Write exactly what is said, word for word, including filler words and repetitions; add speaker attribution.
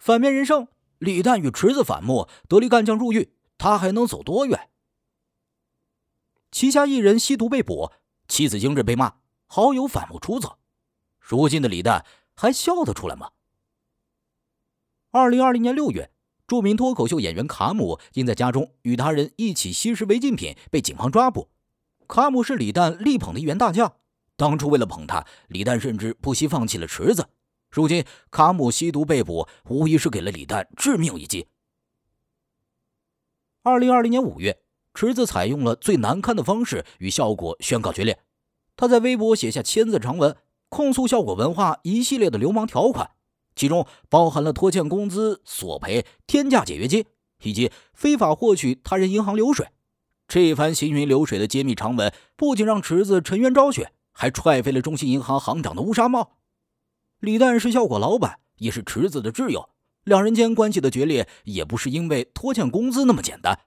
Speaker 1: 反面人生，李诞与池子反目，得力干将入狱，他还能走多远？旗下艺人吸毒被捕，妻子经日被骂，好友反目出走。如今的李诞还笑得出来吗？二零二零年六月，著名脱口秀演员卡姆因在家中与他人一起吸食违禁品被警方抓捕。卡姆是李诞力捧的一员大将，当初为了捧他，李诞甚至不惜放弃了池子。如今卡姆吸毒被捕，无疑是给了李诞致命一击。二零二零年五月，池子采用了最难堪的方式与效果宣告决裂。他在微博写下千字长文，控诉效果文化一系列的流氓条款，其中包含了拖欠工资、索赔、天价解约金，以及非法获取他人银行流水。这番行云流水的揭秘长文，不仅让池子沉冤昭雪，还踹飞了中信银行行长的乌纱帽。李诞是效果老板，也是池子的挚友，两人间关系的决裂也不是因为拖欠工资那么简单。